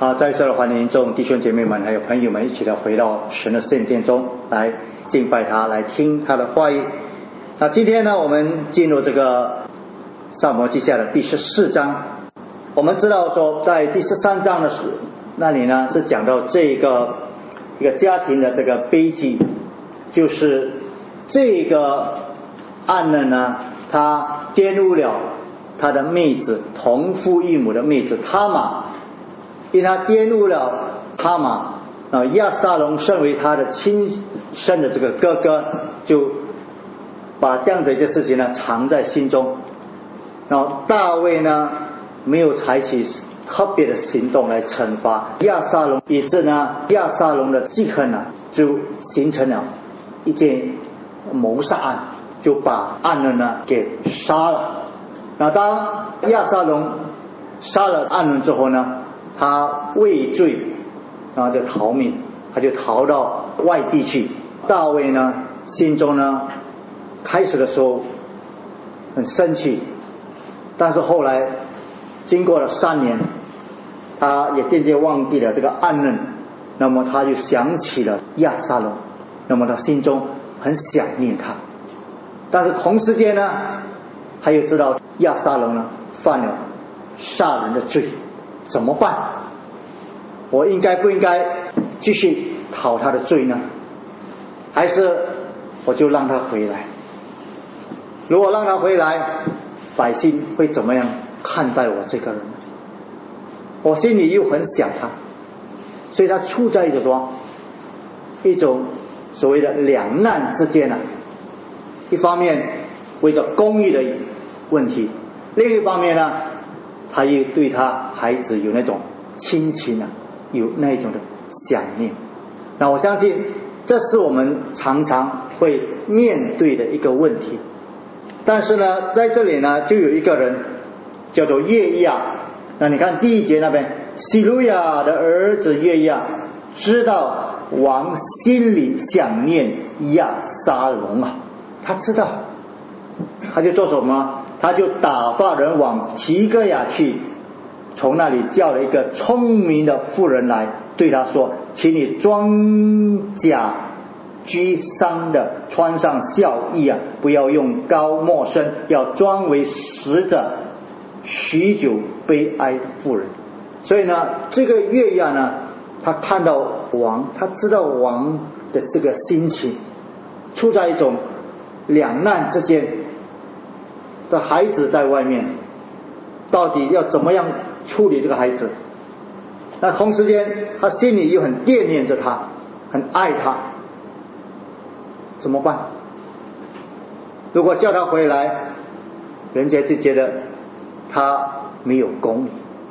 在这里欢迎众弟兄姐妹们还有朋友们一起来回到神的圣殿中来敬拜他，来听他的话语。那今天呢，我们进入这个撒母耳记下的第14章。我们知道说在第13章的那里呢，是讲到这个一个家庭的这个悲剧，就是这个暗嫩呢，他玷污了他的妹子，同父异母的妹子他玛，因他玷污了他玛，亚撒龙身为他的亲生的这个哥哥，就把这样的一件事情呢藏在心中。然后大卫呢没有采取特别的行动来惩罚亚撒龙，以致呢亚撒龙的记恨呢就形成了一件谋杀案，就把暗嫩呢给杀了。那当亚撒龙杀了暗嫩之后呢，他畏罪，然后就逃命，他就逃到外地去。大卫呢心中呢开始的时候很生气，但是后来经过了3年，他也渐渐忘记了这个暗嫩，那么他就想起了亚撒龙，那么他心中很想念他。但是同时间呢，他又知道亚撒龙呢犯了杀人的罪，怎么办？我应该不应该继续讨他的罪呢？还是我就让他回来？如果让他回来，百姓会怎么样看待我这个人？我心里又很想他，所以他处在一种所谓的两难之间。一方面为着公义的问题，另一方面呢，他又对他孩子有那种亲情有那种的想念。那我相信这是我们常常会面对的一个问题。但是呢，在这里呢就有一个人叫做约亚。那你看第1节那边，西鲁亚的儿子约亚知道王心里想念亚撒龙他知道，他就做什么？他就打发人往提哥亚去，从那里叫了一个聪明的妇人来，对他说：请你装甲居丧的，穿上孝衣不要用膏抹身，要装为使者，许久悲哀的妇人。所以呢，这个约亚呢，他看到王，他知道王的这个心情，处在一种两难之间的孩子在外面，到底要怎么样处理这个孩子？那同时间他心里又很惦念着他，很爱他，怎么办？如果叫他回来，人家就觉得他没有公义。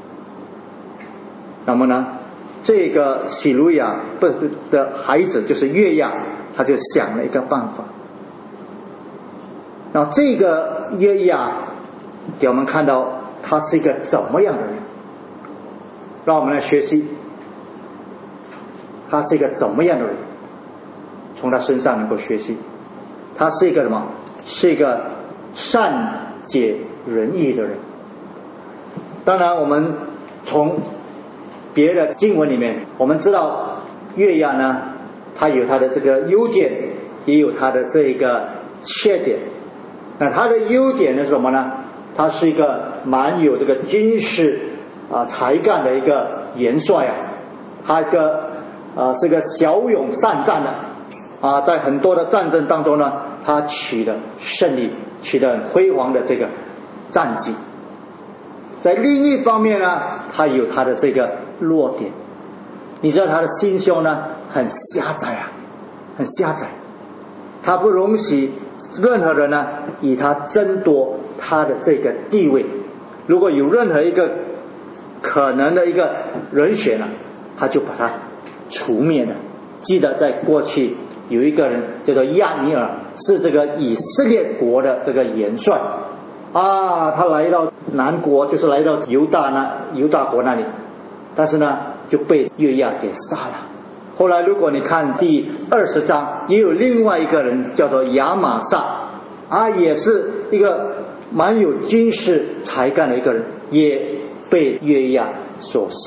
那么呢，这个喜鲁亚的孩子就是约亚，他就想了一个办法。然后这个约亚给我们看到他是一个怎么样的人，让我们来学习他是一个怎么样的人，从他身上能够学习。他是一个什么？是一个善解人意的人。当然我们从别的经文里面我们知道约亚呢，他有他的这个优点，也有他的这个缺点。那他的优点是什么呢？他是一个蛮有这个军事才干的一个元帅他是个骁勇善战的在很多的战争当中呢，他取得胜利，取得很辉煌的这个战绩。在另一方面呢，他有他的这个弱点。你知道他的心胸呢很狭窄很狭窄，他不容许任何人呢以他争夺他的这个地位。如果有任何一个可能的一个人选他就把他除灭了。记得在过去有一个人叫做亚尼尔，是这个以色列国的这个元帅他来到南国，就是来到犹大国那里，但是呢就被约亚给杀了。后来如果你看第20章，也有另外一个人叫做亚玛撒也是一个蛮有军事才干的一个人，也被约亚所杀。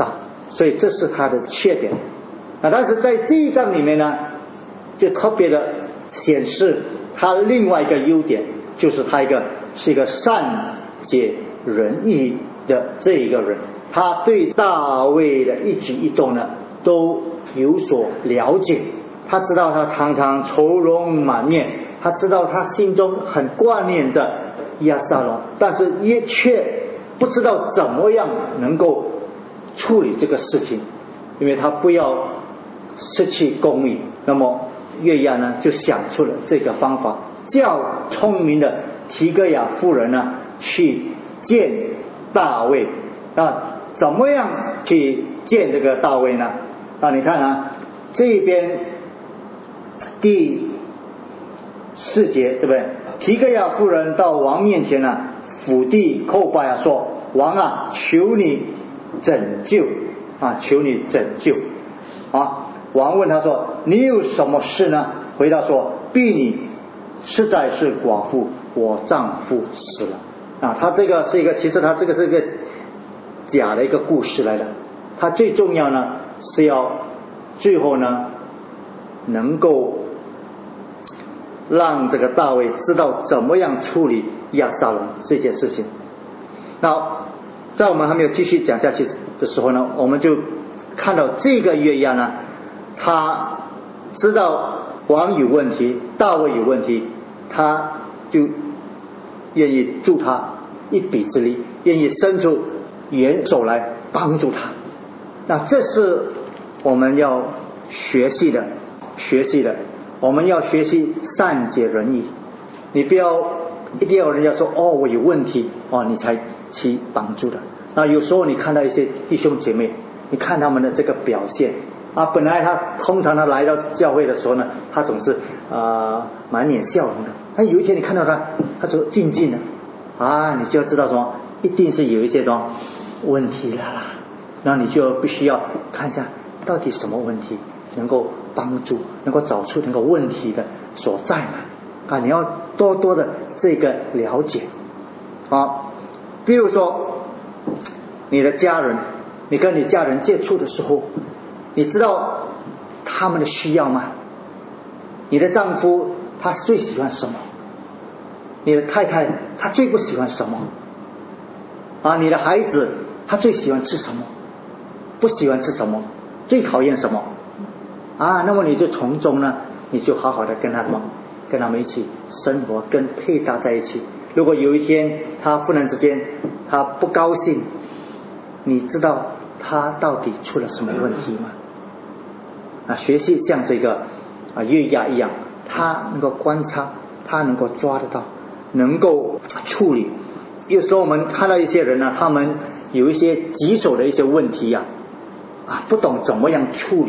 所以这是他的缺点。但是在第一章里面呢，就特别的显示他另外一个优点，就是他是一个善解人意的这一个人。他对大卫的一举一动呢都有所了解，他知道他常常愁容满面，他知道他心中很挂念着押沙龙，但是也却不知道怎么样能够处理这个事情，因为他不要失去公义。那么约押呢就想出了这个方法，叫聪明的提哥亚妇人呢去见大卫。怎么样去见这个大卫呢？你看啊，这边第4节，对不对？提哥亚妇人到王面前呢，俯地叩拜说：王啊，求你拯救求你拯救王问他说：你有什么事呢？回答说：婢女实在是寡妇，我丈夫死了。他这个是一个，其实他这个是一个假的一个故事来的。他最重要呢是要最后呢能够让这个大卫知道怎么样处理押沙龙这件事情。那在我们还没有继续讲下去的时候呢，我们就看到这个约押呢，他知道王有问题，大卫有问题，他就愿意助他一臂之力，愿意伸出援手来帮助他。那这是我们要学习的，我们要学习善解人意。你不要一定要人家说我有问题你才去帮助的。那有时候你看到一些弟兄姐妹，你看他们的这个表现本来通常他来到教会的时候呢，他总是满脸笑容的。有一天你看到他就静静的你就要知道什么，一定是有一些什么问题了啦。那你就必须要看一下到底什么问题，能够帮助，能够找出那个问题的所在嘛。你要多多的这个了解比如说你的家人，你跟你家人接触的时候，你知道他们的需要吗？你的丈夫他最喜欢什么？你的太太他最不喜欢什么你的孩子他最喜欢吃什么，不喜欢吃什么，最讨厌什么那么你就从中呢，你就好好的跟他们一起生活，跟配搭在一起。如果有一天他忽然之间他不高兴，你知道他到底出了什么问题吗？学习像这个约押一样，他能够观察，他能够抓得到，能够处理。有时候我们看到一些人呢，他们有一些棘手的一些问题不懂怎么样处理，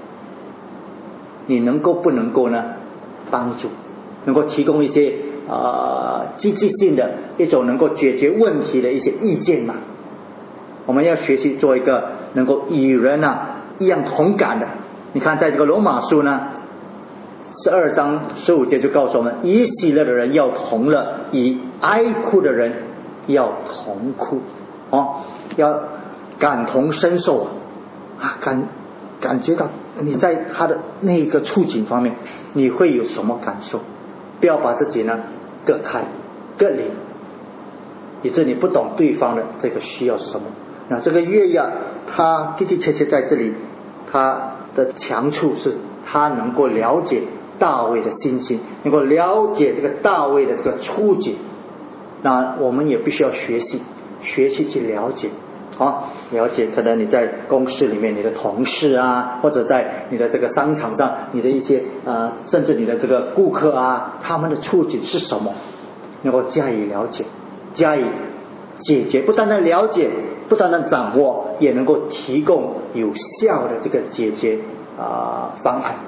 你不能够呢帮助，能够提供一些积极性的一种能够解决问题的一些意见嘛？我们要学习做一个能够与人一样同感的。你看在这个罗马书呢12章15节就告诉我们，以喜乐的人要同乐，以哀哭的人要同哭要感同身受感觉到你在他的那个处境方面你会有什么感受，不要把自己呢隔开隔离，以致你不懂对方的这个需要是什么。那这个约押他的确在这里，他的强处是他能够了解大卫的心情，能够了解这个大卫的这个处境。那我们也必须要学习去了解了解可能你在公司里面你的同事或者在你的这个商场上你的一些甚至你的这个顾客他们的处境是什么，能够加以了解，加以解决，不单单了解，不单单掌握，也能够提供有效的这个解决方案。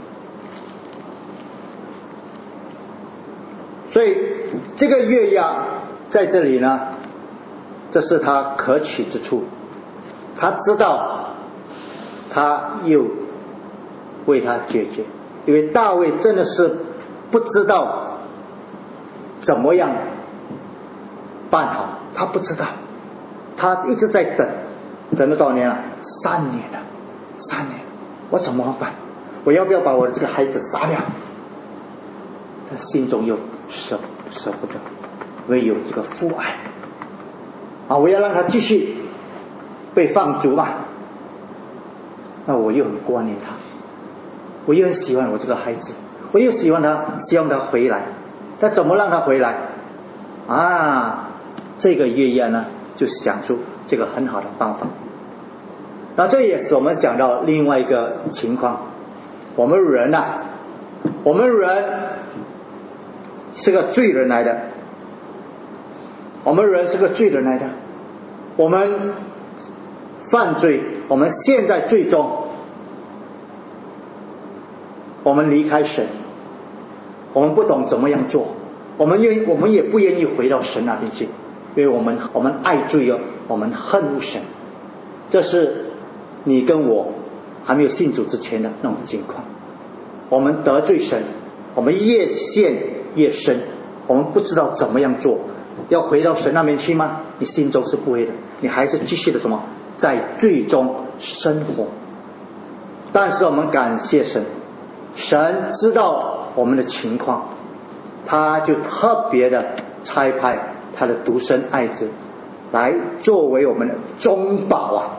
所以这个约押在这里呢，这是他可取之处，他知道他又为他解决，因为大卫真的是不知道怎么样办好，他不知道，他一直在等了多少年 3年了，3年，我怎么办？我要不要把我的这个孩子杀掉？他心中又舍不得，唯有这个父爱啊！我要让他继续被放逐嘛。那我又很挂念他，我又很喜欢我这个孩子，我又希望他回来。但怎么让他回来啊？这个约押呢就想出这个很好的办法。那这也是我们讲到另外一个情况，我们人是个罪人来的，我们犯罪，我们陷在罪中，我们离开神，我们不懂怎么样做，我们也不愿意回到神那边去，因为我们爱罪恶，我们恨恶神。这是你跟我还没有信主之前的那种情况。我们得罪神，我们越陷越深，我们不知道怎么样做。要回到神那边去吗？你心中是不会的，你还是继续的什么在罪中生活。但是我们感谢神，神知道我们的情况，他就特别的差派他的独生爱子来作为我们的中保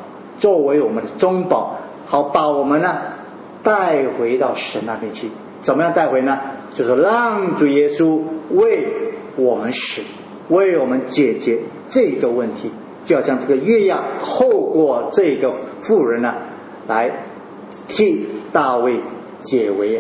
好把我们呢带回到神那边去。怎么样带回呢？就是让主耶稣为我们死，为我们解决这个问题。就好像这个约押透过这个妇人呢来替大卫解围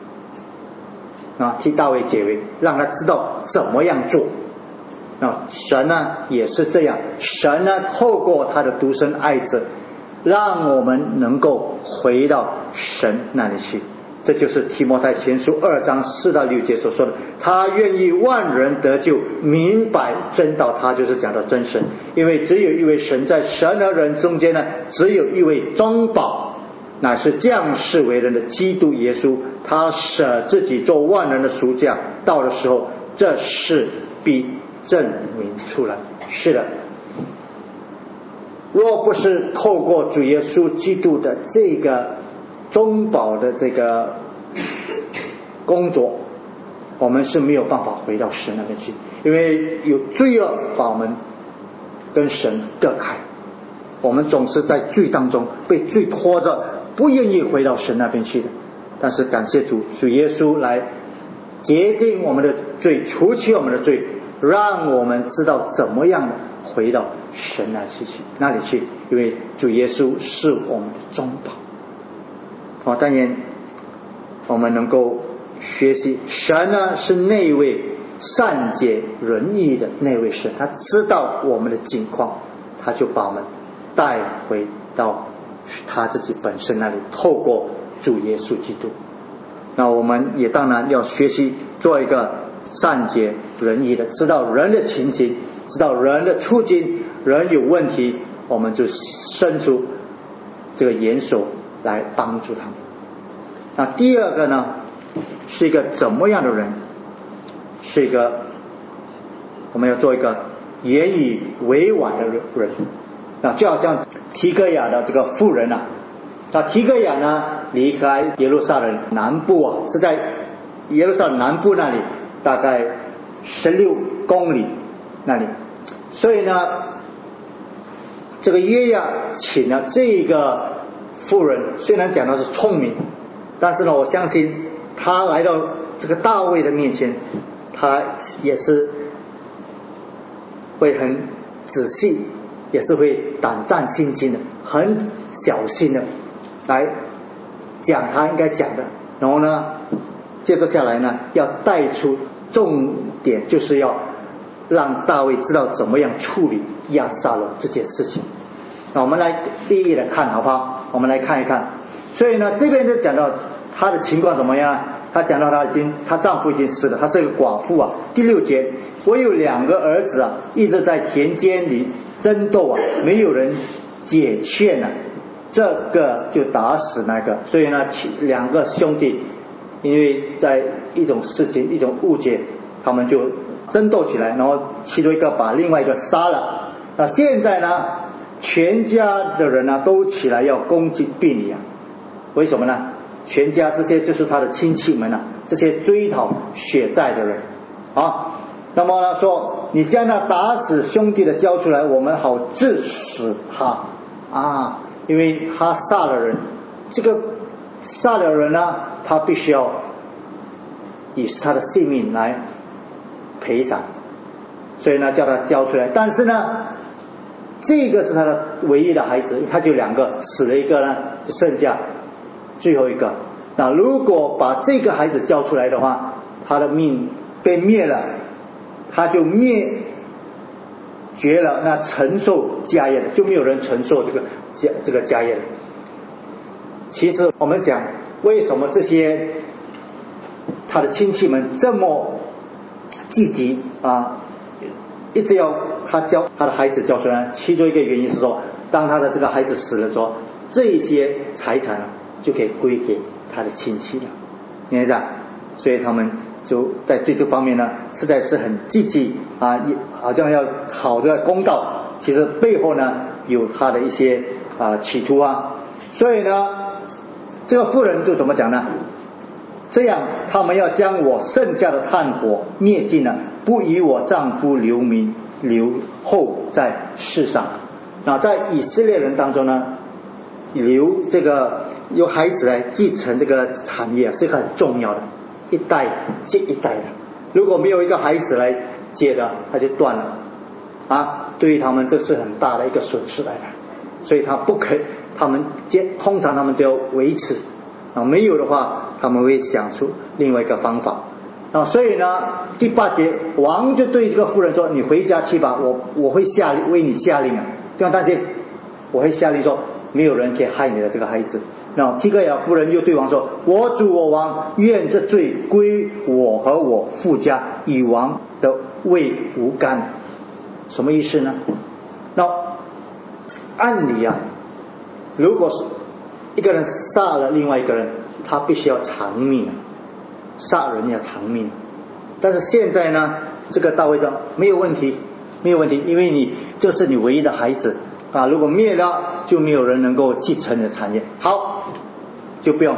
替大卫解围，让他知道怎么样做。神呢也是这样，神呢透过他的独生爱子，让我们能够回到神那里去。这就是提摩太前书2章4到6节所说的，他愿意万人得救，明白真道。他就是讲到真神，因为只有一位神，在神和人中间呢，只有一位中保，乃是降世为人的基督耶稣。他舍自己做万人的赎价，到的时候这事必证明出来。是的，若不是透过主耶稣基督的这个中保的这个工作，我们是没有办法回到神那边去，因为有罪恶把我们跟神隔开，我们总是在罪当中被罪拖着，不愿意回到神那边去的。但是感谢主耶稣来洁净我们的罪，除去我们的罪，让我们知道怎么样回到神那里去，因为主耶稣是我们的中保。但愿我们能够学习神呢是那位善解人意的那位神，他知道我们的境况，他就把我们带回到他自己本身那里，透过主耶稣基督。那我们也当然要学习做一个善解人意的，知道人的情形，知道人的处境，人有问题，我们就伸出这个援手来帮助他们。那第二个呢，是一个怎么样的人？是一个我们要做一个言语委婉的人。那就好像提哥亚的这个妇人那提哥亚呢离开耶路撒冷南部是在耶路撒冷南部那里大概16公里那里，所以呢这个约押请了这个妇人，虽然讲的是聪明，但是呢我相信他来到这个大卫的面前，他也是会很仔细，也是会胆战心惊的，很小心的来讲他应该讲的。然后呢接着下来呢要带出重点，就是要让大卫知道怎么样处理押沙龙这件事情。那我们来第一的看好不好？我们来看一看。所以呢这边就讲到他的情况怎么样，他讲到他丈夫已经死了，他是一个寡妇第6节，我有2个儿子一直在田间里争斗没有人解劝这个就打死那个。所以呢2个兄弟因为在一种事情一种误解，他们就争斗起来，然后其中一个把另外一个杀了。那现在呢全家的人呢都起来要攻击便利啊。为什么呢？全家这些就是他的亲戚们啊，这些追讨血债的人啊。那么他说，你将那打死兄弟的交出来，我们好治死他啊，因为他杀了人，这个杀了人呢，他必须要以他的性命来赔偿，所以呢叫他交出来。但是呢，这个是他的唯一的孩子，他就2个，死了一个呢，就剩下最后一个。那如果把这个孩子交出来的话，他的命被灭了，他就灭绝了那承受家业的，就没有人承受这个家业了。其实我们想，为什么这些他的亲戚们这么积极啊，一直要他的孩子交出来？其中一个原因是说，当他的这个孩子死了之后，这些财产就可以归给他的亲戚了，明白吗？所以他们就在对这方面呢，实在是很积极啊，好像要讨这个公道，其实背后呢有他的一些企图啊。所以呢，这个妇人就怎么讲呢？这样他们要将我剩下的炭火灭尽了，不以我丈夫留名留后在世上。那在以色列人当中呢，留这个由孩子来继承这个产业是很重要的，一代接一代的。如果没有一个孩子来接的，他就断了啊！对于他们这是很大的一个损失来的，所以通常他们都要维持啊，没有的话他们会想出另外一个方法啊。所以呢，第8节，王就对这个妇人说：“你回家去吧，我会为你下令啊，不用担心，我会下令说，没有人可以害你的这个孩子。”那提格雅夫人又对王说：“我主我王，愿这罪归我和我父家，以王的位无干。”什么意思呢？那按理啊，如果是一个人杀了另外一个人，他必须要偿命，杀人要偿命。但是现在呢，这个大卫说没有问题，因为这是你唯一的孩子啊，如果灭了，就没有人能够继承你的产业。好，就不用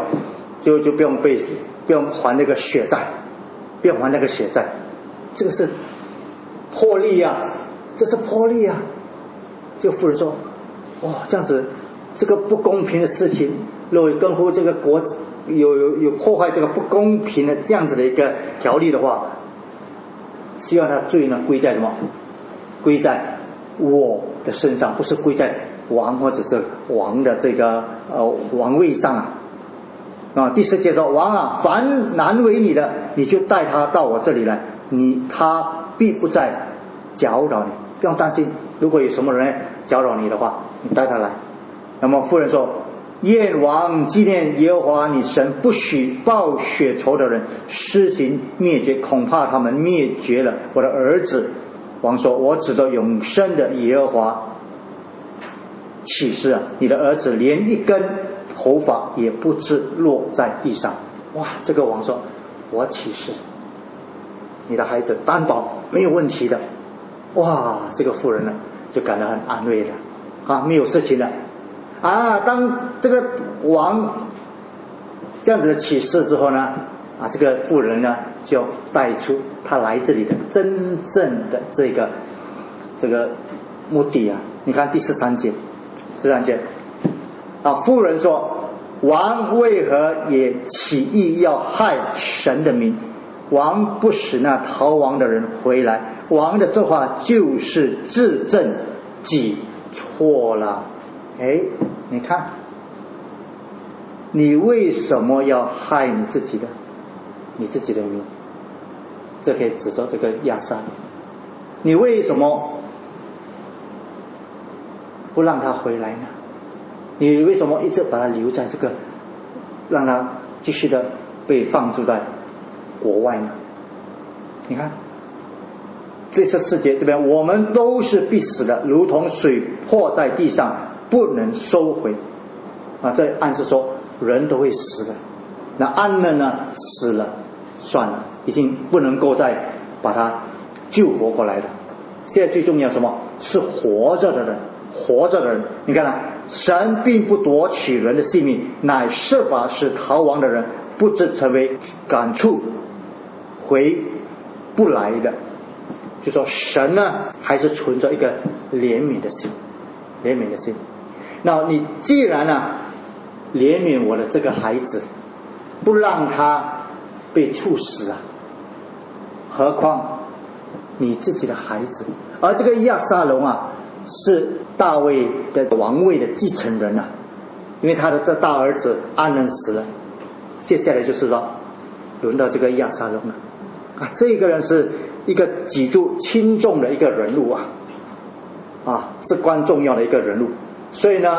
还那个血债，不用还那个血债。这个是破例啊，这是破例啊。就妇人说：“哇，这样子，这个不公平的事情，如果跟乎这个国有破坏这个不公平的这样子的一个条例的话，希望他罪呢归在什么？归在我的身上，不是归在王或者是王的这个王位上啊。”第10节说：“王啊，凡难为你的，你就带他到我这里来，他必不再搅扰你，不用担心。如果有什么人搅扰你的话，你带他来。”那么妇人说：“愿王纪念耶和华你神，不许报血仇的人施行灭绝，恐怕他们灭绝了我的儿子。”王说：“我指着永生的耶和华起誓啊，你的儿子连一根头发也不致落在地上。”哇，这个王说：“我起誓，你的孩子担保没有问题的。”哇，这个妇人呢就感到很安慰了啊，没有事情了啊。当这个王这样子的启示之后呢，这个妇人呢就带出他来这里的真正的这个目的啊。你看第13节妇人说：“王为何也起意要害神的名？王不使那逃亡的人回来。王的这话就是自证己错了。”你看，你为什么要害你自己的名？这可以指着这个亚撒。你为什么不让他回来呢？你为什么一直把他留在这个，让他继续的被放逐在国外呢？你看这14节这边，我们都是必死的，如同水泼在地上，不能收回这暗示说人都会死的。那安嫩呢死了算了，已经不能够再把他救活过来了。现在最重要什么？是活着的人活着的人。你看啊，神并不夺取人的性命，乃设法使逃亡的人不致成为感触回不来的。就说神呢还是存着一个怜悯的心，怜悯的心。那你既然呢怜悯我的这个孩子，不让他被处死啊，何况你自己的孩子。而这个亚撒龙啊是大卫的王位的继承人啊，因为他的这大儿子安能死了，接下来就是说轮到这个亚撒龙了啊。这个人是一个举足轻重的一个人物啊，至关重要的一个人物。所以呢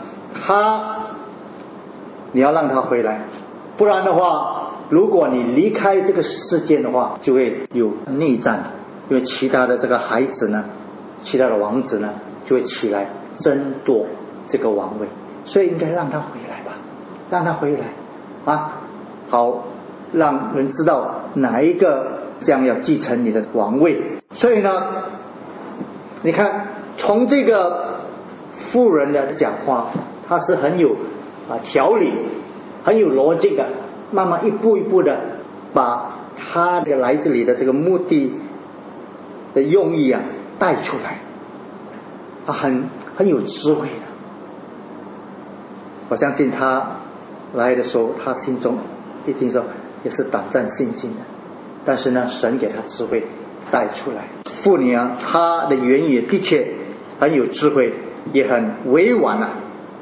你要让他回来，不然的话，如果你离开这个世界的话，就会有内战，因为其他的这个孩子呢，其他的王子呢就会起来争夺这个王位。所以应该让他回来吧，让他回来啊，好让人知道哪一个将要继承你的王位。所以呢你看从这个妇人的讲话，他是很有条理，很有逻辑的，慢慢一步一步的把他的来这里的这个目的的用意啊带出来，他很有智慧的。我相信他来的时候，他心中一定说也是胆战心惊的，但是呢神给他智慧带出来。妇女啊，她的言语的确很有智慧，也很委婉啊。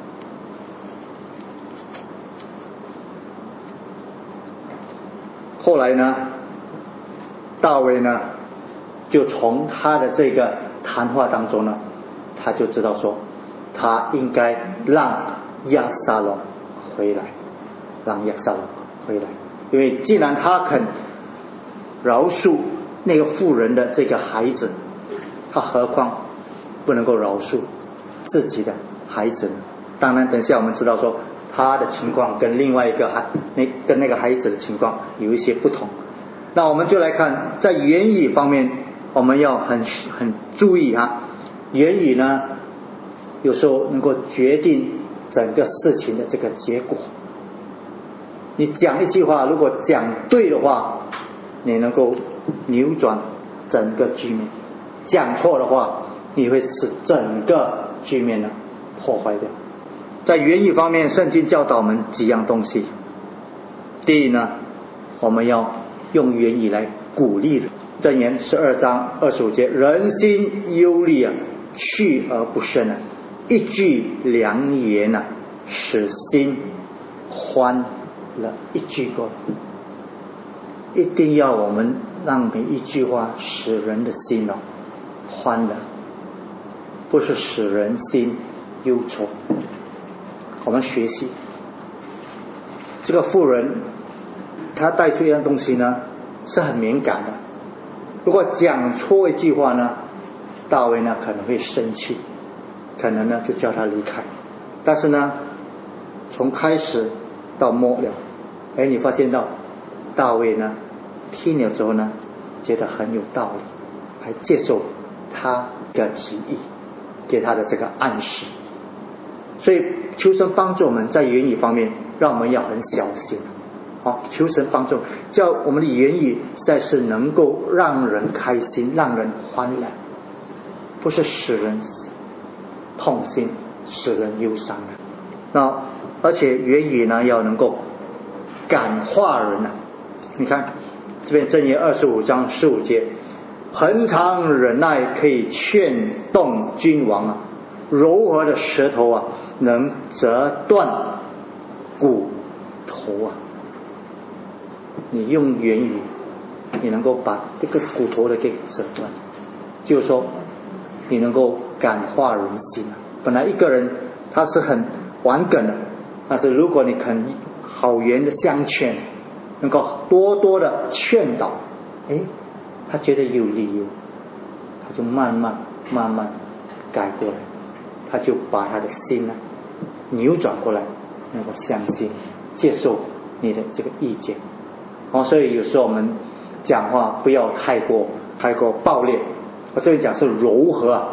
后来呢大卫呢就从他的这个谈话当中呢，他就知道说他应该让亚撒龙回来，让亚撒龙回来。因为既然他肯饶恕那个妇人的这个孩子，他何况不能够饶恕自己的孩子呢？当然等一下我们知道说他的情况跟另外一个跟那个孩子的情况有一些不同。那我们就来看在言语方面，我们要很注意啊。言语呢有时候能够决定整个事情的这个结果。你讲一句话如果讲对的话，你能够扭转整个局面；讲错的话，你会使整个局面呢破坏掉。在言语方面，圣经教导我们几样东西。第一呢，我们要用言语来鼓励人。箴言12章25节，人心忧虑啊，去而不胜啊，一句良言啊，使心欢乐。一句够了，一定要我们让每一句话使人的心欢乐，不是使人心忧愁。我们学习这个妇人，她带出一样东西呢是很敏感的。如果讲错一句话呢，大卫呢可能会生气，可能呢就叫他离开。但是呢从开始到末了，你发现到大卫呢听了之后呢觉得很有道理，还接受他的提议，给他的这个暗示。所以求神帮助我们在言语方面，让我们要很小心。求神帮助，叫我们的言语实在是能够让人开心，让人欢乐，不是使人痛心，使人忧伤的。那而且言语呢要能够感化人啊。你看这边箴言25章15节，恒常忍耐可以劝动君王啊，柔和的舌头啊能折断骨头啊。你用言语你能够把这个骨头的给折断，就是说你能够感化人心啊。本来一个人他是很顽梗的，但是如果你肯好言的相劝，能够多多的劝导，他觉得有理由，他就慢慢改过来，他就把他的心呢扭转过来，能够相信接受你的这个意见。所以有时候我们讲话不要太过暴烈，我这里讲是柔和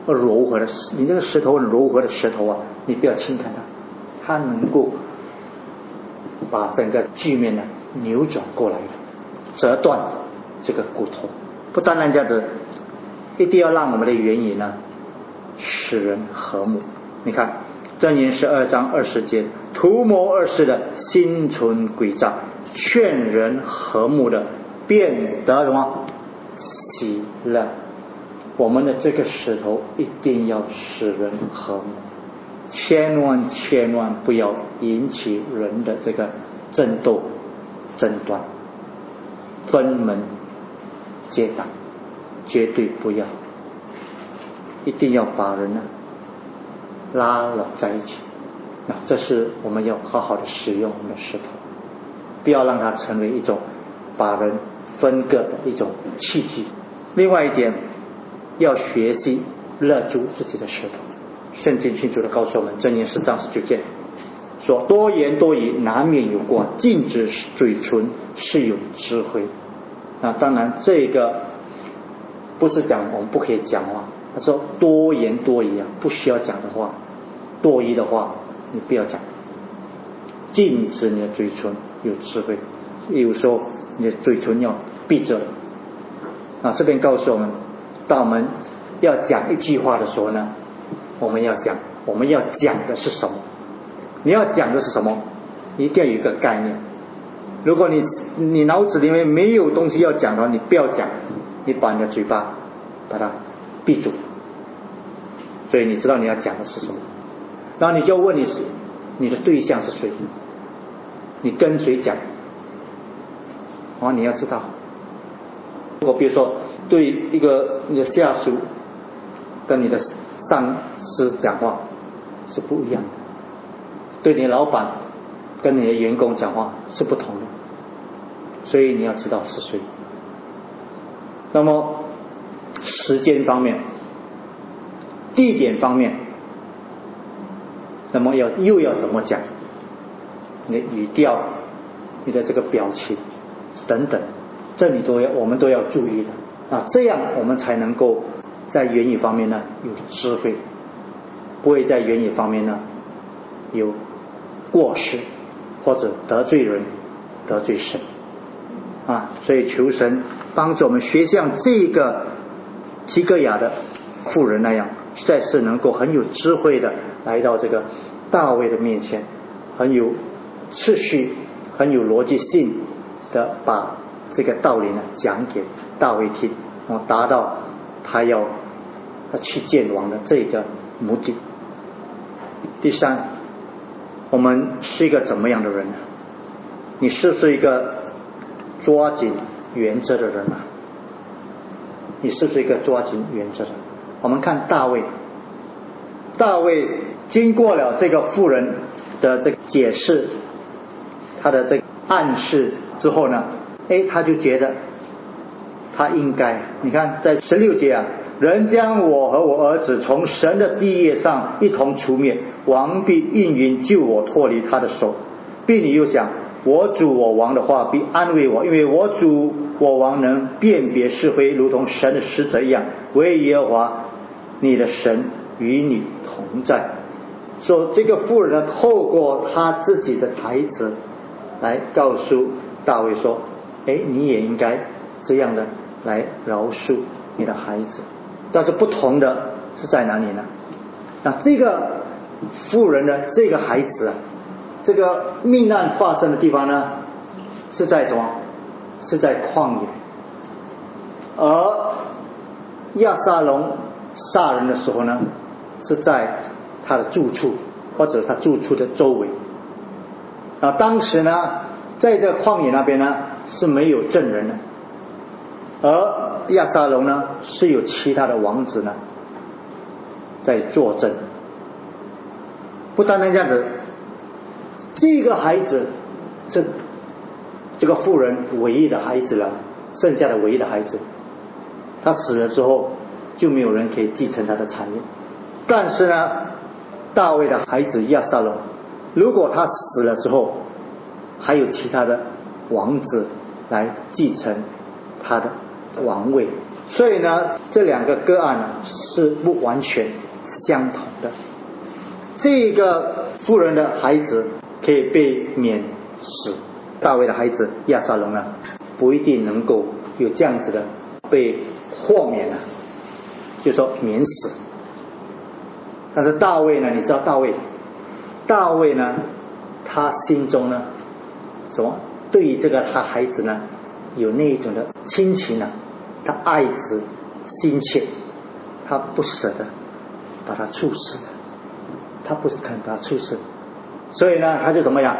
柔和的，你这个石头柔和的石头啊，你不要轻看它，它能够把整个局面呢扭转过来的，折断这个骨头。不单单这样子，一定要让我们的言语呢使人和睦。你看箴言12章20节，图谋恶事的心存诡诈，劝人和睦的变得什么喜乐。我们的这个石头一定要使人和睦，千万不要引起人的这个争斗争端分门结党，绝对不要，一定要把人呢拉拢在一起。那这是我们要好好的使用我们的石头，不要让它成为一种把人分割的一种器具。另外一点，要学习勒住自己的石头。圣经清楚的告诉我们，箴言4章19节说，多言多语难免有过，禁止嘴唇是有智慧。当然这个不是讲我们不可以讲话，他说多言多语不需要讲的话，多余的话你不要讲，禁止你的嘴唇有智慧。有时候你的嘴唇要闭着。这边告诉我们，当我们要讲一句话的时候呢，我们要想我们要讲的是什么。你要讲的是什么，一定要有一个概念。如果你脑子里面没有东西要讲的话，你不要讲，你把你的嘴巴把它闭住。所以你知道你要讲的是什么，然后你就问你的对象是谁，你跟谁讲。你要知道，如果比如说对一个你的下属跟你的上司讲话是不一样的，对你的老板跟你的员工讲话是不同的，所以你要知道是谁。那么时间方面，地点方面，那么又要怎么讲，你的语调，你的这个表情等等，这里我们都要注意的。这样我们才能够在言语方面呢有智慧，不会在言语方面呢有过失，或者得罪人得罪神。所以求神帮助我们学像这个提格雅的妇人那样，再次能够很有智慧的来到这个大卫的面前，很有秩序很有逻辑性的把这个道理呢讲给大卫听，达到他去见王的这个目的。第三，我们是一个怎么样的人呢？你是不是一个抓紧原则的人啊？你是不是一个抓紧原则的人？我们看大卫经过了这个妇人的这个解释，他的这个暗示之后呢，他就觉得他应该，你看在16节人将我和我儿子从神的地业上一同除灭，王必应允救我脱离他的手。并你又想，我主我王的话必安慰我，因为我主我王能辨别是非，如同神的使者一样，唯耶和华你的神与你同在。说这个妇人呢，透过他自己的台词来告诉大卫说，你也应该这样的来饶恕你的孩子。但是不同的是在哪里呢？那这个妇人的这个孩子这个命案发生的地方呢，是在什么？是在旷野。而亚撒龙杀人的时候呢，是在他的住处或者他住处的周围。当时呢，在这个旷野那边呢是没有证人的，而亚撒龙呢是有其他的王子呢在作证。不单单这样子，这个孩子是这个妇人唯一的孩子了，剩下的唯一的孩子，他死了之后就没有人可以继承他的产业。但是呢，大卫的孩子亚撒龙，如果他死了之后，还有其他的王子来继承他的王位， 所以呢，这两个个案呢是不完全相同的。这个妇人的孩子可以被免死，大卫的孩子亚撒龙呢，不一定能够有这样子的被豁免了，就说免死。但是大卫呢，你知道大卫呢，他心中呢，什么？对于这个他孩子呢，有那一种的亲情呢，他爱子心切，他不舍得把他处死，他不肯把他处死，所以呢，他就怎么样？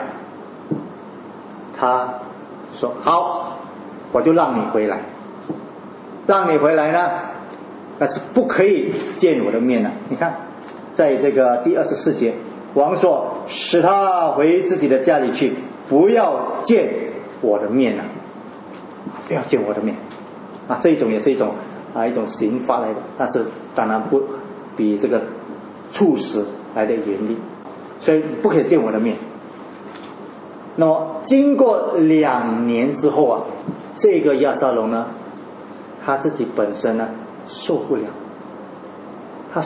他说好，我就让你回来，让你回来呢，但是不可以见我的面了。你看，在这个第24节，王说使他回自己的家里去，不要见我的面了，不要见我的面啊！这一种也是一种刑罚来的，但是当然不比这个处死来的严厉，所以不可以见我的面。那么经过2年之后啊，这个亚撒龙呢，他自己本身呢受不了，他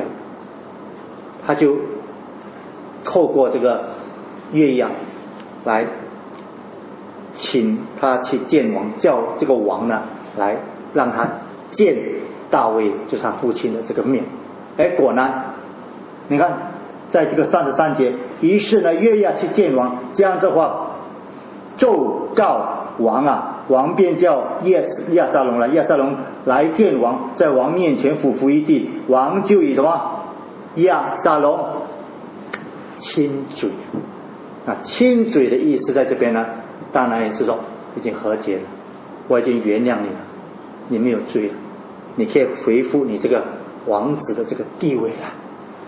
就透过这个约押来请他去见王，叫这个王呢来让他见大卫，就是他父亲的这个面。果然你看在这个33节，于是呢约押去见王，这样的话奏告王啊，王便叫亚撒龙来见王，在王面前俯伏一地，王就以什么亚撒龙亲嘴。亲嘴的意思在这边呢，当然也是说已经和解了，我已经原谅你了，你没有罪了，你可以恢复你这个王子的这个地位了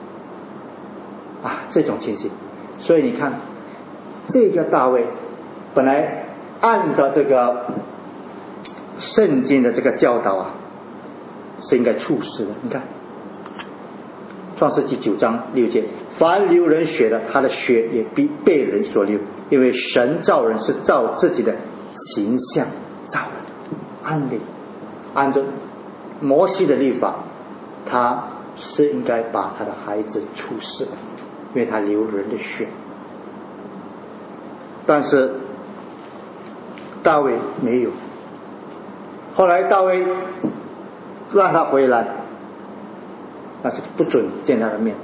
这种情形。所以你看这个大卫本来按照这个圣经的这个教导是应该处死的。你看创世纪9章6节，凡流人血的，他的血也必被人所流，因为神造人是照自己的形象造人。按照摩西的律法，他是应该把他的孩子处死的，因为他流人的血。但是大卫没有，后来大卫让他回来，但是不准见他的面。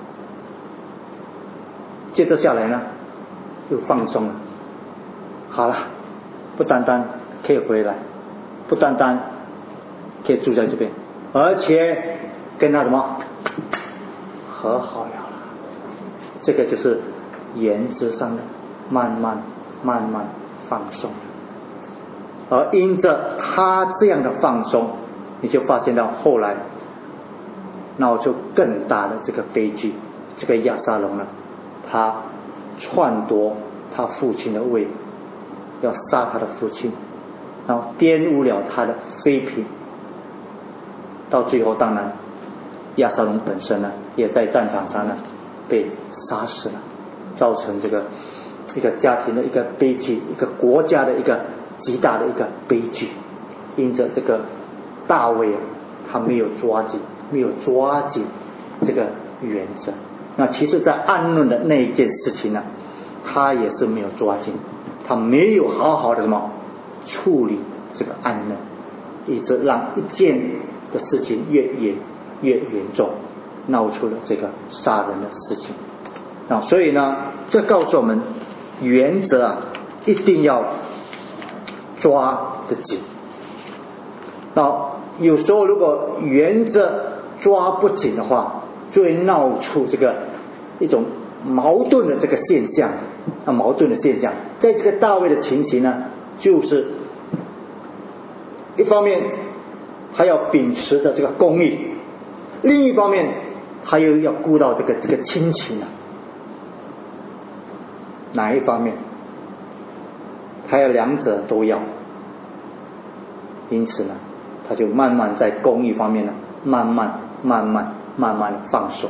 接着下来呢，又放松了，好了，不单单可以回来，不单单可以住在这边，而且跟他什么和好了。这个就是原则上的慢慢放松。而因着他这样的放松，你就发现到后来闹出更大的这个悲剧。这个亚撒龙呢，他篡夺他父亲的位，要杀他的父亲，然后玷污了他的妃嫔，到最后当然亚撒龙本身呢也在战场上呢被杀死了，造成这个一个家庭的一个悲剧，一个国家的一个极大的一个悲剧。因着这个大卫他没有抓紧这个原则。那其实在暗论的那一件事情呢，他也是没有抓紧，他没有好好的什么处理这个暗论，一直让一件的事情越严重，闹出了这个杀人的事情。所以呢，这告诉我们原则一定要抓得紧。有时候如果原则抓不紧的话，就会闹出这个一种矛盾的这个现象。在这个大卫的情形呢，就是一方面他要秉持的这个公义，另一方面他又要顾到这个亲情哪一方面他要两者都要。因此呢，他就慢慢在公义方面呢慢慢放手，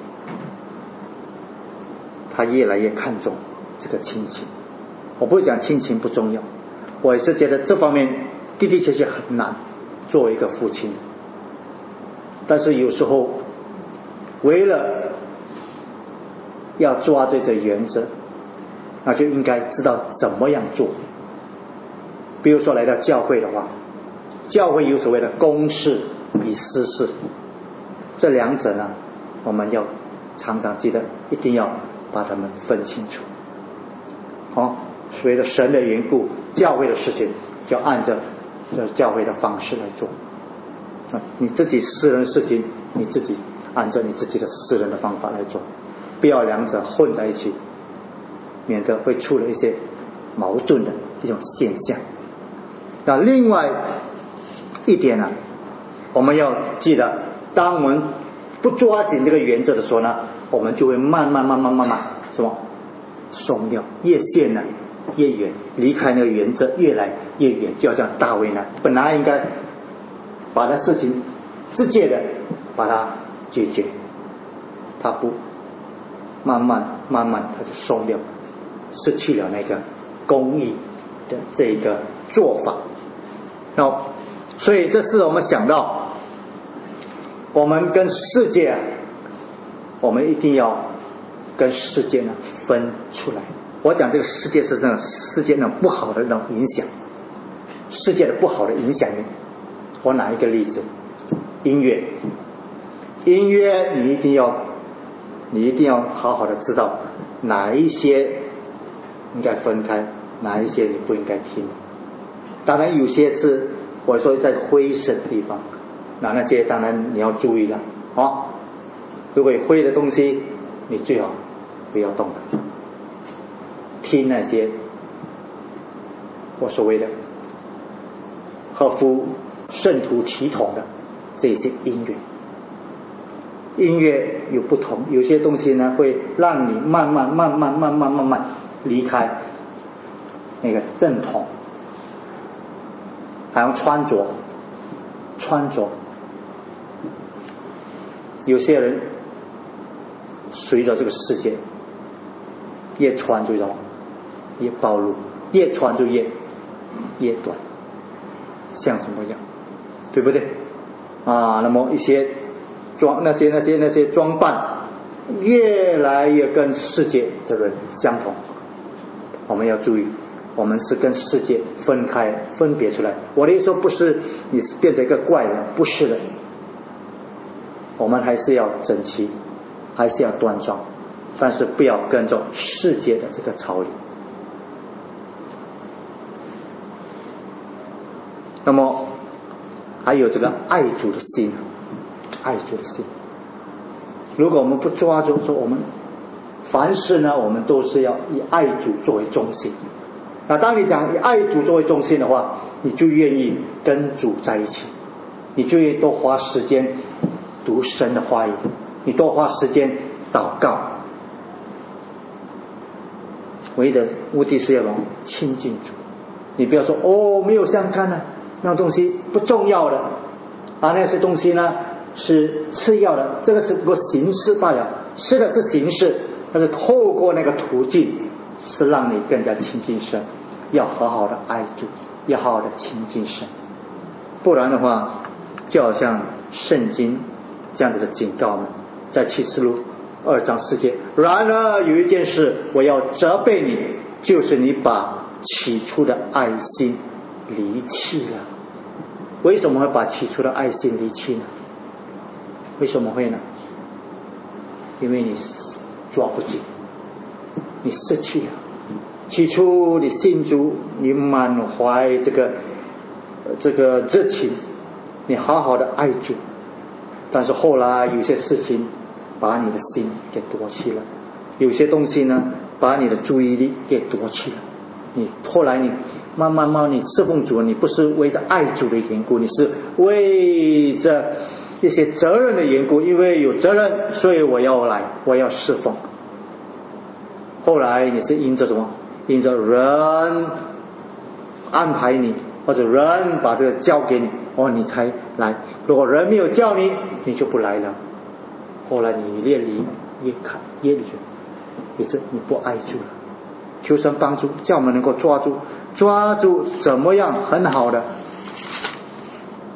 他越来越看重这个亲情。我不会讲亲情不重要，我也是觉得这方面的确很难， 作为一个父亲，但是有时候为了要抓这个原则，那就应该知道怎么样做。比如说来到教会的话，教会有所谓的公事与私事，这两者呢，我们要常常记得，一定要把它们分清楚。随着神的缘故，教会的事情就按照这教会的方式来做。你自己私人的事情，你自己按照你自己的私人的方法来做，不要两者混在一起，免得会出了一些矛盾的一种现象。那另外一点呢，我们要记得，当我们不抓紧这个原则的时候呢，我们就会慢慢什么松掉，越陷呢越远，离开那个原则越来越远。就好像大卫呢，本来应该把那事情直接的把它解决，他不，慢慢他就松掉，失去了那个公义的这个做法。所以这是我们想到，我们跟世界我们一定要跟世界呢分出来。我讲这个世界是那种世界那种不好的那种影响，世界的不好的影响力。我拿一个例子，音乐你一定要好好的知道哪一些应该分开，哪一些你不应该听。当然有些是我说在灰色的地方，那些当然你要注意了如果有灰的东西，你最好不要动了，听那些我所谓的合乎圣徒体统的这些音乐有不同，有些东西呢会让你慢慢离开那个正统。还有穿着，有些人随着这个世界越穿就越暴露，越穿就越短，像什么样，对不对那么一些那些装扮越来越跟世界的人相同，我们要注意，我们是跟世界分开分别出来。我的意思说不是你变成一个怪人，不是的，我们还是要整齐，还是要端庄，但是不要跟着世界的这个潮流。那么还有这个爱主的心，如果我们不抓住说我们凡事呢，我们都是要以爱主作为中心。当你讲以爱主作为中心的话，你就愿意跟主在一起，你就愿意多花时间读神的话语，你多花时间祷告，唯一的目的是要亲近主。你不要说没有相干的那种东西不重要的那些东西呢是次要的，这个是不过形式罢了。是的，是形式，但是透过那个途径是让你更加亲近神，要好好的爱主，要好好的亲近神。不然的话，就好像圣经这样子的警告我们，在启示录2章4节，然而有一件事我要责备你，就是你把起初的爱心离弃了。为什么会把起初的爱心离弃呢？为什么会呢？因为你抓不紧，你失去了。起初你信主，你满怀这个热情，你好好的爱主，但是后来有些事情把你的心给夺去了，有些东西呢把你的注意力给夺去了。后来你慢慢你侍奉主，你不是为着爱主的缘故，你是为着一些责任的缘故，因为有责任，所以我要侍奉。后来你是因着什么？因着人安排你，或者人把这个交给你，你才来。如果人没有叫你，你就不来了。后来你越离越远，也是你不爱主了。求神帮助，叫我们能够抓住怎么样很好的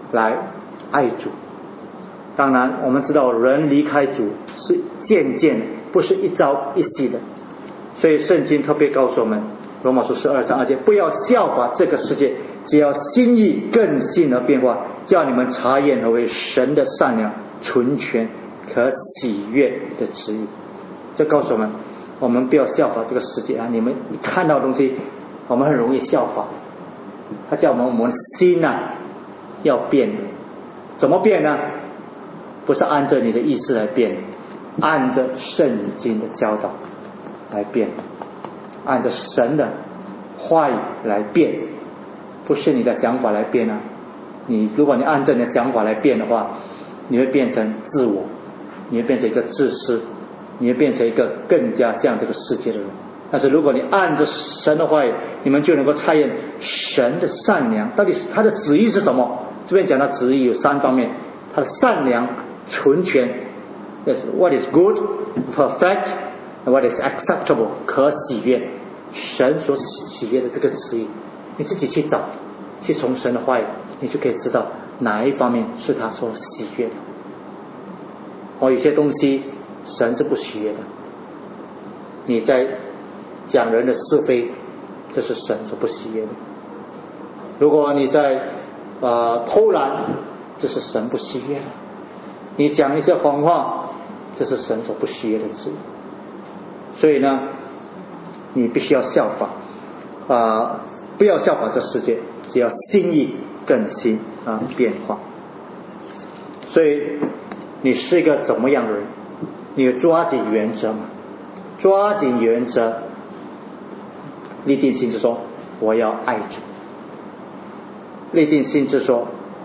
来爱主。当然我们知道人离开主是渐渐的，不是一朝一夕的，所以圣经特别告诉我们，罗马书12章2节，不要效法这个世界，只要心意更新而变化，叫你们察验何为神的善良、纯全、可喜悦的旨意。这告诉我们，我们不要效法这个世界啊！你们看到的东西，我们很容易效法。他叫我们心啊要变，怎么变呢？不是按着你的意思来变，按着圣经的教导来变，按着神的话语来变，不是你的想法来变啊！如果你按照你的想法来变的话，你会变成自我，你会变成一个自私，你会变成一个更加像这个世界的人。但是如果你按着神的话语，你们就能够察验神的善良，到底他的旨意是什么。这边讲到旨意有3方面，他的善良、纯全， what is good, perfect, and what is acceptable， 可喜悦，神所喜悦的这个旨意，你自己去找，去从神的话语，你就可以知道哪一方面是他所喜悦的。有些东西神是不喜悦的，你在讲人的是非，这是神所不喜悦的。如果你在偷懒，这是神不喜悦的。你讲一些谎话，这是神所不喜悦的旨意。所以呢，你必须要效法不要效法这世界，只要心意更新变化。所以你是一个怎么样的人，你抓紧原则嘛，抓紧原则，立定心志说我要爱主，立定心志说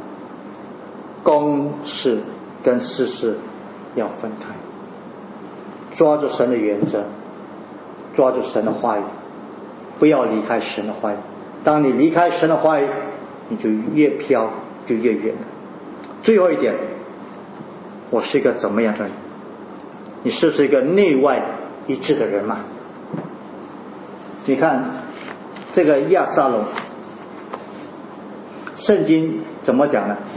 公事跟私事要分开，抓住神的原则，抓住神的话语，不要离开神的话语。当你离开神的话语，你就越飘就越远了。最后一点，我是一个怎么样的人？你是不是一个内外一致的人嘛？你看这个亚撒龙，圣经怎么讲呢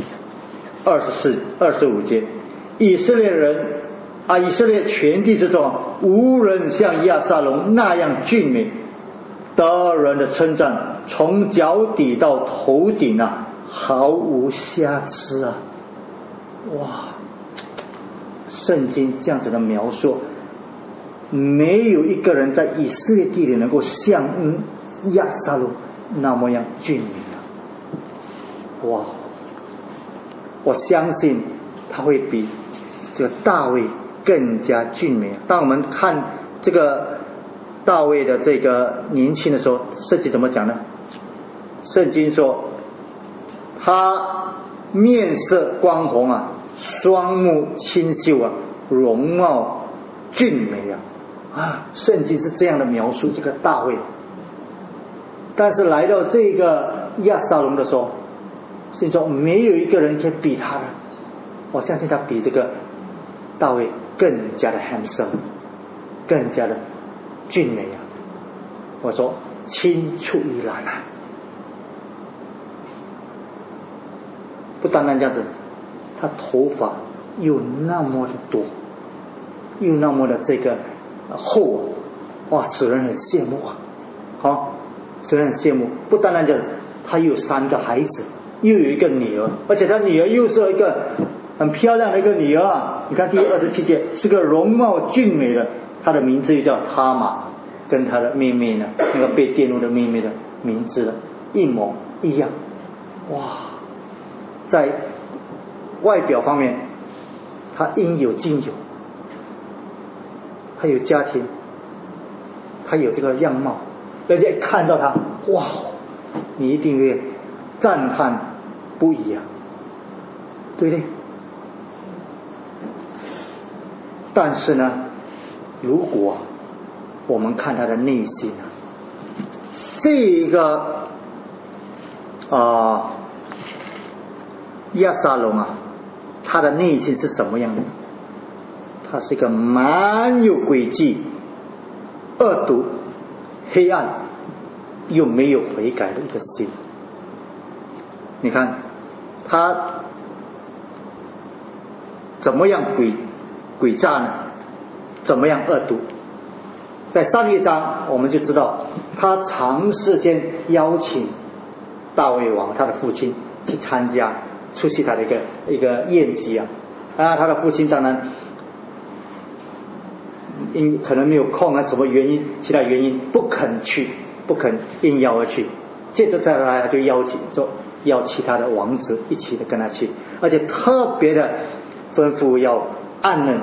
？25节，以色列全地之中，无人像亚撒龙那样俊美，得人的称赞，从脚底到头顶毫无瑕疵啊！哇，圣经这样子的描述，没有一个人在以色列地里能够像亚撒龙那么样俊美哇！我相信他会比这个大卫更加俊美。当我们看这个大卫的这个年轻的时候，圣经怎么讲呢？圣经说他面色光红双目清秀容貌俊美圣经是这样的描述这个大卫。但是来到这个亚撒龙的时候，圣经说没有一个人可以比他的。我相信他比这个大卫更加的 handsome， 更加的俊美我说青出于蓝不单单这样子，他头发又那么的多，又那么的这个厚哇，使人很羡慕使人很羡慕。不单单这样，他有3个孩子，又有一个女儿，而且他女儿又是一个很漂亮的一个女儿你看第27节，是个容貌俊美的，她的名字又叫他玛，跟她的妹妹呢，那个被玷污的妹妹的名字一模一样。哇，在外表方面她应有尽有，她有家庭，她有这个样貌，而且看到她哇，你一定会赞叹不已对不对？但是呢，如果我们看他的内心这一个亚撒龙他的内心是怎么样的？他是一个蛮有诡计、恶毒、黑暗又没有悔改的一个心。你看他怎么样诡诈呢？怎么样恶毒？在上一章我们就知道，他尝试先邀请大卫王他的父亲去参加出席他的一个宴席啊。他的父亲当然可能没有空啊，什么原因，其他原因不肯去，不肯应邀而去。接着再来他就邀其他的王子一起的跟他去，而且特别的吩咐要暗嫩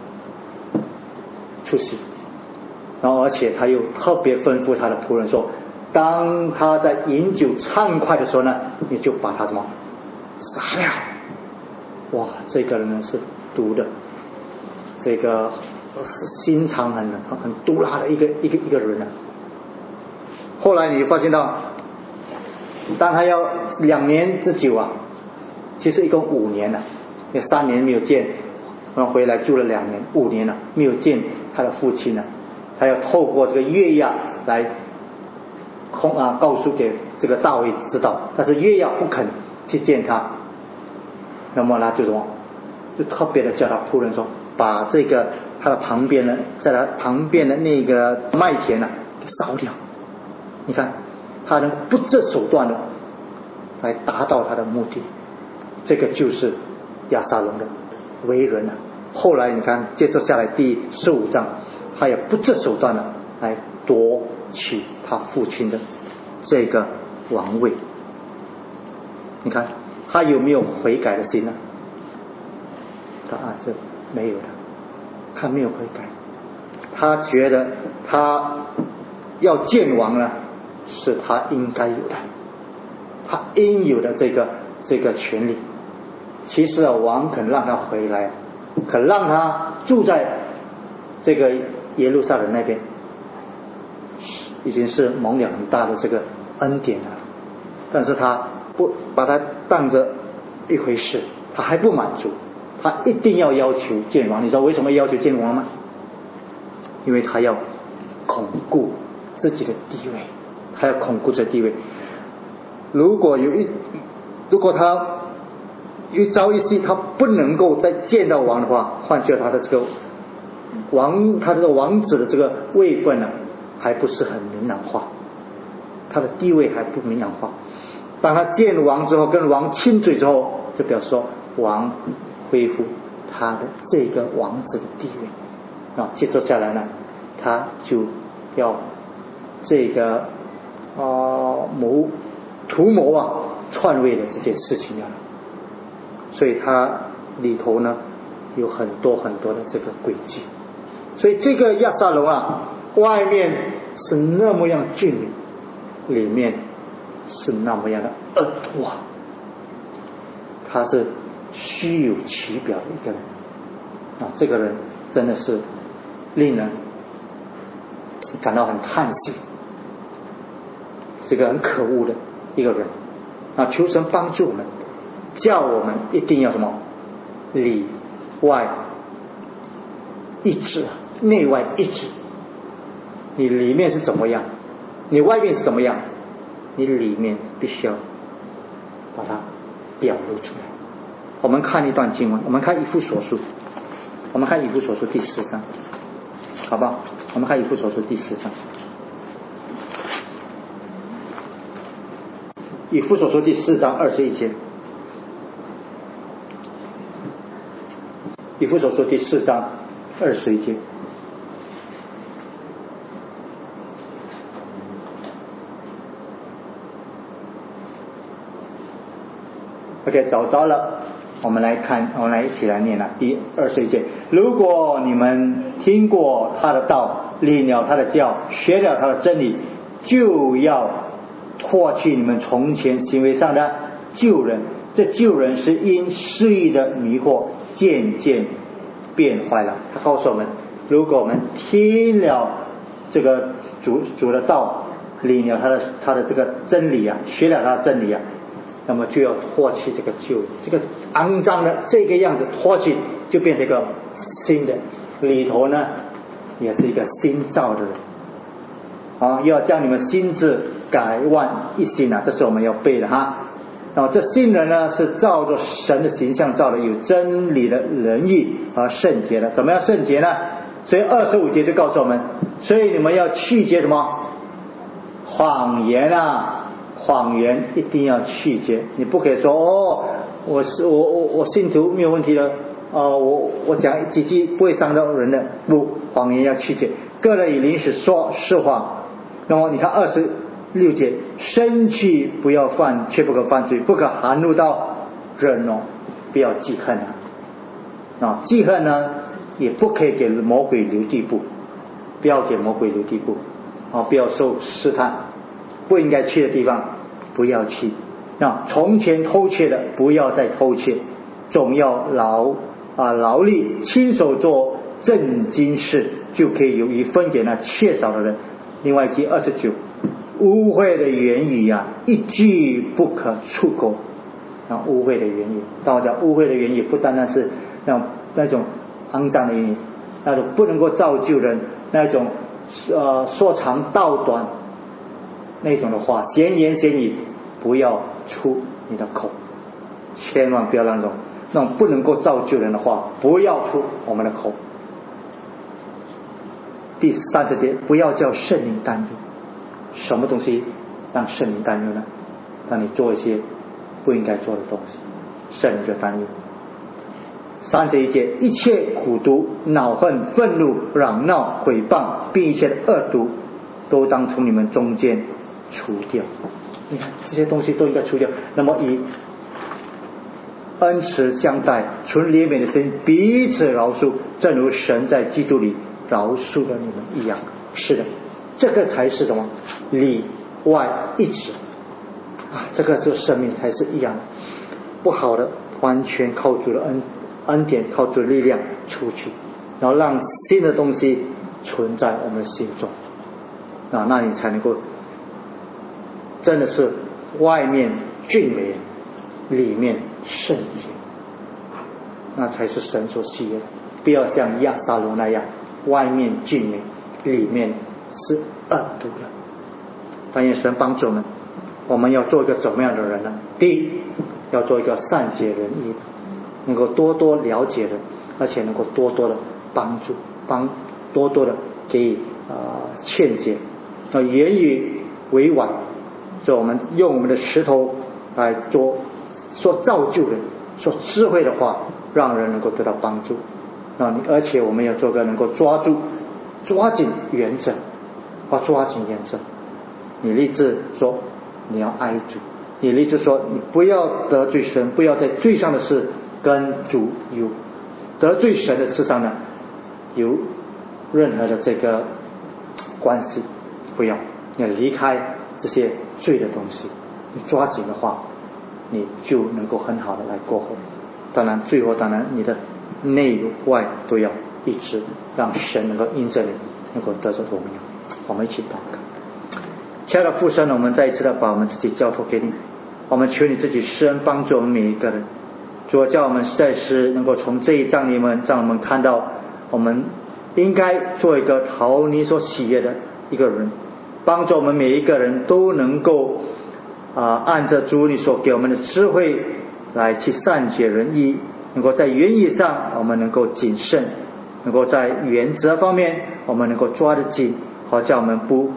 出席。然后而且他又特别吩咐他的仆人说，当他在饮酒畅快的时候呢，你就把他什么杀掉。哇，这个人呢是毒的，这个心肠很毒辣的一个人啊。后来你发现到，当他要2年之久啊，其实一共5年了，有3年没有见，然后回来住了2年，5年了没有见他的父亲了。他要透过这个约押来告诉给这个大卫知道，但是约押不肯去见他。那么他就什么，就特别的叫他仆人说，把这个他的旁边呢，在他旁边的那个麦田给烧掉。你看他能不择手段的来达到他的目的，这个就是押沙龙的为人啊。后来你看接着下来第15章，他也不择手段的来夺取他父亲的这个王位。你看他有没有悔改的心呢？答案是没有的，他没有悔改。他觉得他要见王呢，是他应该有的，他应有的这个权利。其实王肯让他回来，肯让他住在这个耶路撒冷那边，已经是蒙了很大的这个恩典了。但是他不把他当着一回事，他还不满足，他一定要求见王。你知道为什么要求见王吗？因为他要巩固自己的地位，他要巩固这地位。如果他一朝一夕他不能够再见到王的话，换去他的这个王子的这个位分还不是很明朗化，他的地位还不明朗化。当他见王之后，跟王亲嘴之后，就表示说王恢复他的这个王子的地位接着下来呢，他就要这个图谋篡位的这件事情所以他里头呢有很多很多的这个诡计。所以这个押沙龙外面是那么样俊美，里面是那么样的恶毒他是虚有其表的一个人这个人真的是令人感到很叹息，是个很可恶的一个人求神帮助我们，叫我们一定要什么里外一致，内外一致。你里面是怎么样，你外面是怎么样，你里面必须要把它表露出来。我们看一段经文，我们看以弗所书，第4章，好不好？我们看以弗所书第4章，以弗所书第4章21节，以弗所书第4章21节。OK， 找着了，我们来一起来念第21节。如果你们听过他的道，领了他的教，学了他的真理，就要脱去你们从前行为上的旧人。这旧人是因失意的迷惑渐渐变坏了。他告诉我们，如果我们听了这个主的道，领了他的这个真理学了他的真理那么就要脱去这个旧，这个肮脏的这个样子脱去，就变成一个新的，里头呢也是一个新造的人要将你们心智改换一新这是我们要背的然后这新人呢是照着神的形象造的，有真理的仁义和圣洁的。怎么样圣洁呢？所以25节就告诉我们，所以你们要去绝什么？谎言啊，谎言一定要去绝。你不可以说我信徒没有问题了，我讲几句不会伤到人的。不，谎言要去绝。个人以临时说是谎。那么你看26节，生气不要犯，却不可犯罪，不可含怒到人哦，不要记恨啊！记恨呢，也不可以给魔鬼留地步，不要给魔鬼留地步啊！不要受试探，不应该去的地方不要去。从前偷窃的不要再偷窃，总要劳力亲手做正经事，就可以有一分给那缺少的人。另外记29，污秽的言语啊，一句不可出口。污秽的言语，当我讲污秽的言语，不单单是那种肮脏的言语，那种不能够造就人，那种说长道短那种的话，闲言闲语不要出你的口，千万不要那种不能够造就人的话不要出我们的口。第30节，不要叫圣灵担忧。什么东西让圣灵担忧呢？让你做一些不应该做的东西，圣灵就担忧。31节，一切苦毒、恼恨、愤怒、嚷闹、毁谤，并一切的恶毒，都当从你们中间除掉。你看这些东西都应该除掉。那么以恩慈相待，存怜悯的心，彼此饶恕，正如神在基督里饶恕了你们一样。是的，这个才是什么？里外一致啊！这个是生命才是一样的。不好的完全靠主的恩典，靠主的力量出去，然后让新的东西存在我们的心中啊，那你才能够真的是外面俊美，里面圣洁，那才是神所喜悦的。不要像亚撒罗那样，外面俊美，里面是恶毒的。但愿神帮助我们，我们要做一个怎么样的人呢？第一，要做一个善解人意的，能够多多了解人，而且能够多多的帮助，多多的给予劝解。言语委婉，所以我们用我们的石头来说造就人，说智慧的话，让人能够得到帮助。而且我们要做个能够抓紧原则，抓紧原则。你立志说你要爱主，你立志说你不要得罪神，不要在罪上的事跟主有得罪神的事上呢有任何的这个关系，不要，你要离开这些罪的东西。你抓紧的话，你就能够很好的来过活。当然最后当然你的内外都要一致，让神能够因着你能够得着荣耀。我们一起祷告。亲爱的父神，我们再一次的把我们自己交托给你，我们求你自己施恩帮助我们每一个人。主，叫我们实在是能够从这一章里面让我们看到我们应该做一个讨你所喜悦的一个人，帮助我们每一个人都能够按着主你所给我们的智慧来去善解人意，能够在原意上我们能够谨慎，能够在原则方面我们能够抓得紧，好叫我们不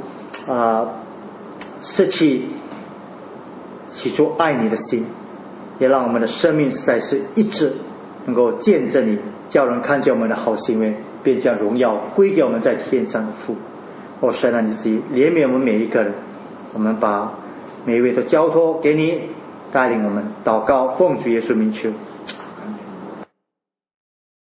失去起初爱你的心，也让我们的生命实在是一致，能够见证你，叫人看见我们的好行为，便将荣耀归给我们在天上的父。神啊，你自己怜悯我们每一个人，我们把每一位都交托给你，带领我们祷告，奉主耶稣名求，